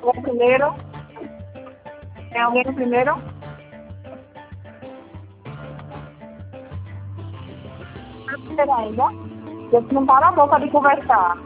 O primeiro? Tem alguém no primeiro? No primeiro ainda? Você não para a boca de conversar.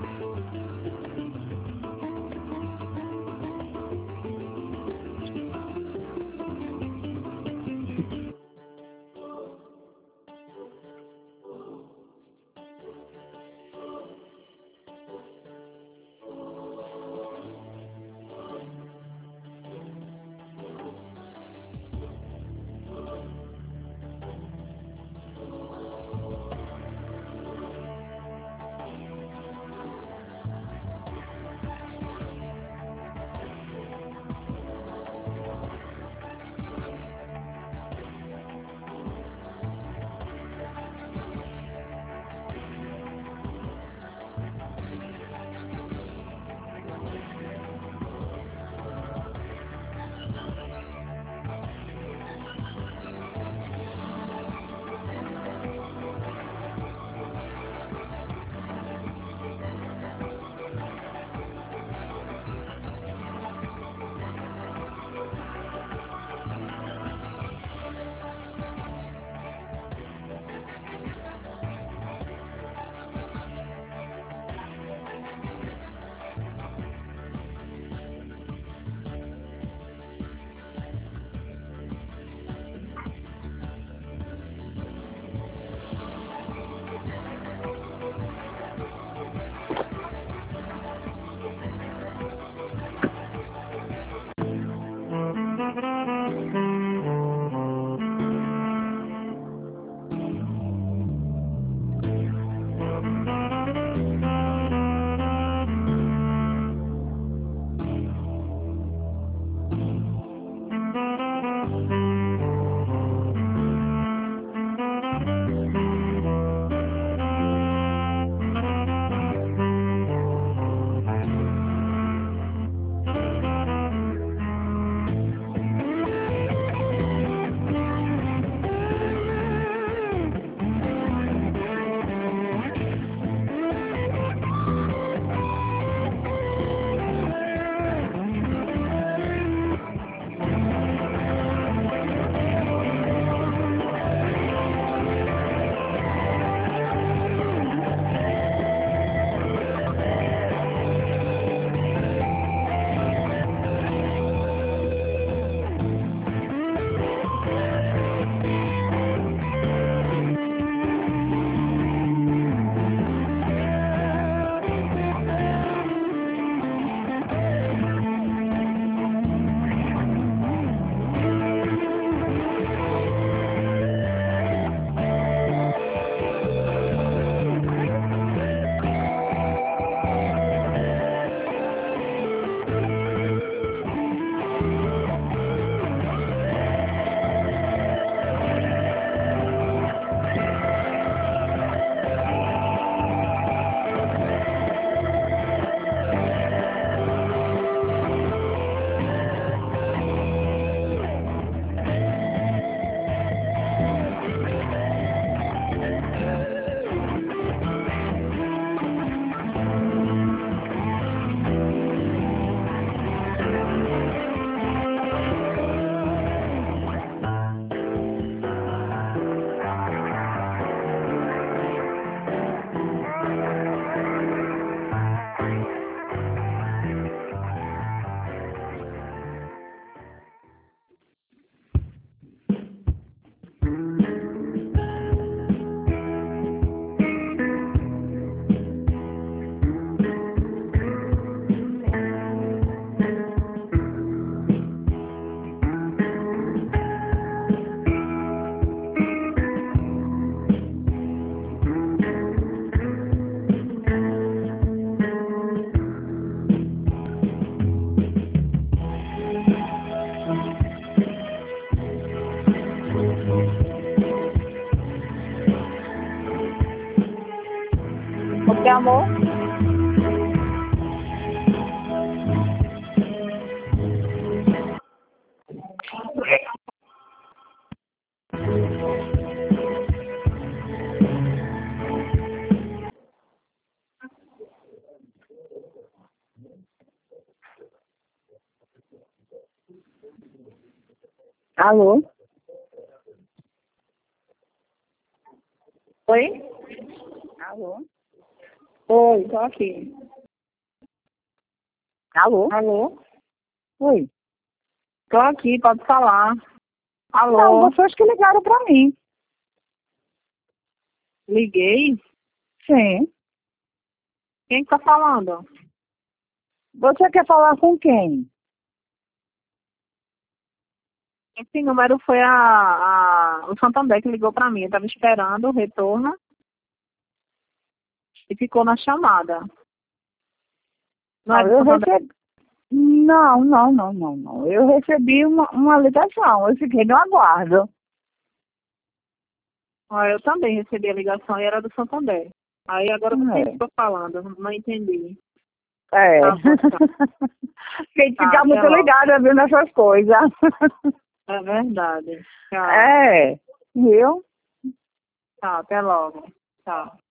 Ok, amor? Alô? Oi? Alô? Oi, tô aqui. Alô? Alô? Oi. Tô aqui, pode falar. Não, Alô? vocês que ligaram pra mim. Liguei? Sim. Quem que tá falando? Você quer falar com quem? Esse número foi o Santander que ligou pra mim. Eu tava esperando o retorno e ficou na chamada. Não é Não, do eu Santander? recebi. Não. Eu recebi uma ligação. Eu fiquei no aguardo. Ah, eu também recebi a ligação e era do Santander. Aí agora você É. ficou falando, não entendi. É. Tá bom, tá. Tem que Tá, ficar até muito logo. ligada vendo essas coisas. É verdade. Tchau. É. Viu? Tá, até logo. Tchau.